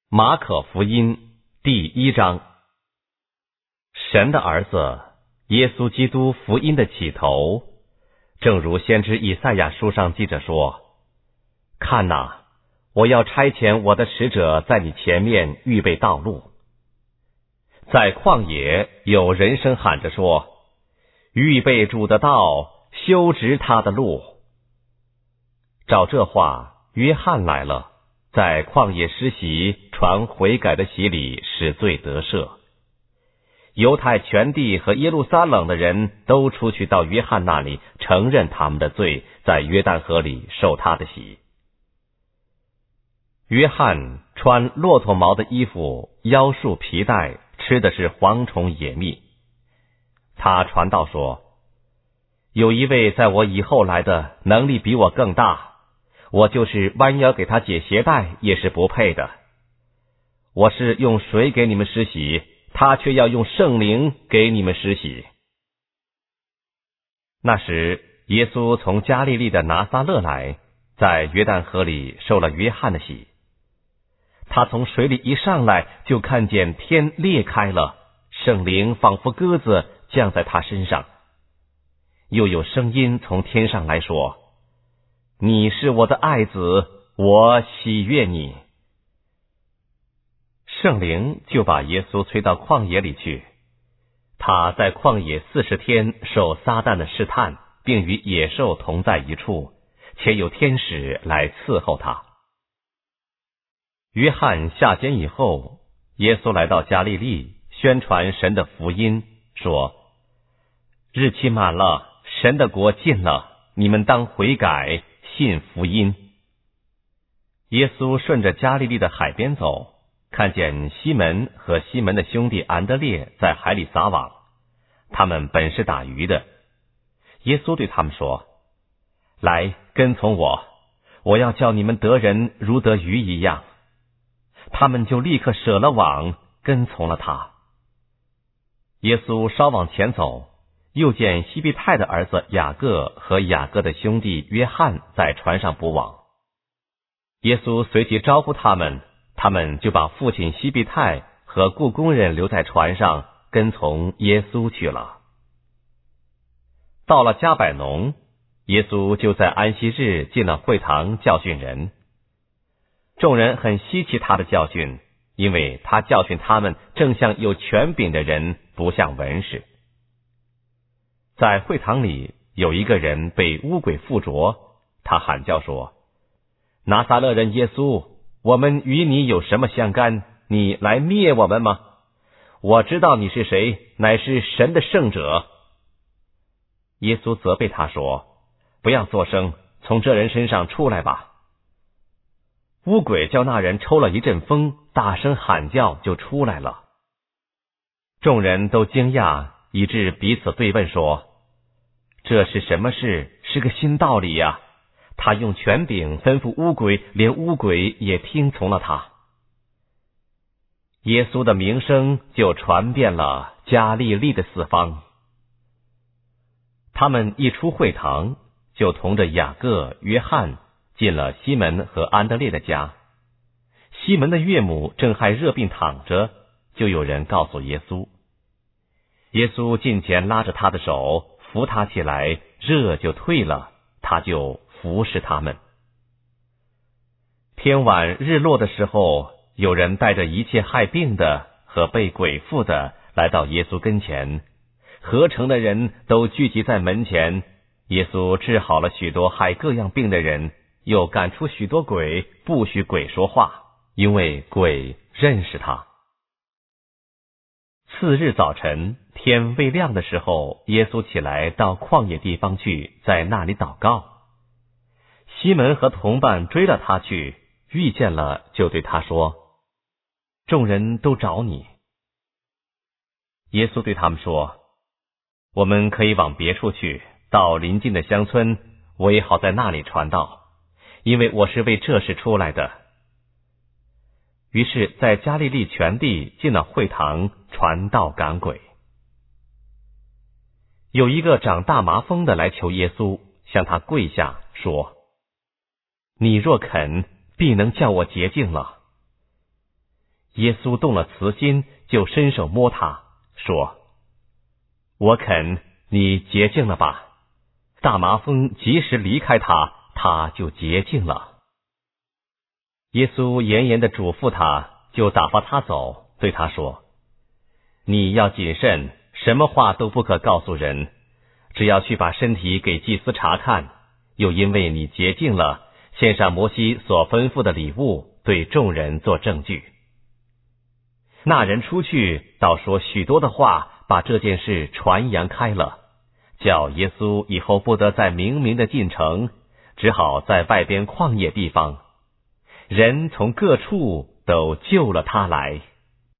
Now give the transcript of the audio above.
马可福音第1章。神的儿子耶稣基督福音的起头，正如先知以赛亚书上记着说：看哪，我要差遣我的使者在你前面预备道路。在旷野有人声喊着说：预备主的道，修直他的路。照这话，约翰来了，在旷野施洗，传悔改的洗礼，使罪得赦。犹太全地和耶路撒冷的人都出去到约翰那里，承认他们的罪，在约旦河里受他的洗。约翰穿骆驼毛的衣服，腰束皮带，吃的是蝗虫野蜜。他传道说：有一位在我以后来的，能力比我更大，我就是弯腰给他解鞋带也是不配的。我是用水给你们施洗，他却要用圣灵给你们施洗。那时耶稣从加利利的拿撒勒来，在约旦河里受了约翰的洗。他从水里一上来，就看见天裂开了，圣灵仿佛鸽子降在他身上。又有声音从天上来说：你是我的爱子，我喜悦你。圣灵就把耶稣催到旷野里去，他在旷野40天受撒旦的试探，并与野兽同在一处，且有天使来伺候他。约翰下监以后，耶稣来到加利利，宣传神的福音，说：日期满了，神的国近了，你们当悔改，信福音。耶稣顺着加利利的海边走，看见西门和西门的兄弟安德烈在海里撒网，他们本是打鱼的。耶稣对他们说：来，跟从我，我要叫你们得人如得鱼一样。他们就立刻舍了网，跟从了他。耶稣稍往前走，又见西庇太的儿子雅各和雅各的兄弟约翰在船上捕网。耶稣随即招呼他们，他们就把父亲西庇太和雇工人留在船上，跟从耶稣去了。到了加百农，耶稣就在安息日进了会堂教训人。众人很稀奇他的教训，因为他教训他们正像有权柄的人，不像文士。在会堂里有一个人被污鬼附着，他喊叫说：拿撒勒人耶稣，我们与你有什么相干？你来灭我们吗？我知道你是谁，乃是神的圣者。耶稣责备他说：不要作声，从这人身上出来吧。污鬼叫那人抽了一阵风，大声喊叫，就出来了。众人都惊讶，以致彼此对问说：这是什么事？是个新道理呀！他用权柄吩咐污鬼，连污鬼也听从了他。耶稣的名声就传遍了加利利的四方。他们一出会堂，就同着雅各、约翰进了西门和安德烈的家。西门的岳母正害热病躺着，就有人告诉耶稣。耶稣近前拉着他的手，扶他起来，热就退了，他就服侍他们。天晚日落的时候，有人带着一切害病的和被鬼附的来到耶稣跟前，合城的人都聚集在门前。耶稣治好了许多害各样病的人，又赶出许多鬼，不许鬼说话，因为鬼认识他。次日早晨，天未亮的时候，耶稣起来到旷野地方去，在那里祷告。西门和同伴追了他去，遇见了，就对他说：众人都找你。耶稣对他们说：我们可以往别处去，到邻近的乡村，我也好在那里传道，因为我是为这事出来的。于是在加利利全地进了会堂，传道赶鬼。有一个长大麻风的来求耶稣，向他跪下说：你若肯，必能叫我洁净了。 耶稣动了慈心，就伸手摸他，说：我肯，你洁净了吧。大麻风及时离开他，他就洁净了。耶稣严严地嘱咐他，就打发他走，对他说：你要谨慎，什么话都不可告诉人，只要去把身体给祭司查看，又因为你洁净了，献上摩西所吩咐的礼物，对众人做证据。那人出去，倒说许多的话，把这件事传扬开了，叫耶稣以后不得再明明的进城，只好在外边旷野地方。人从各处都救了他来。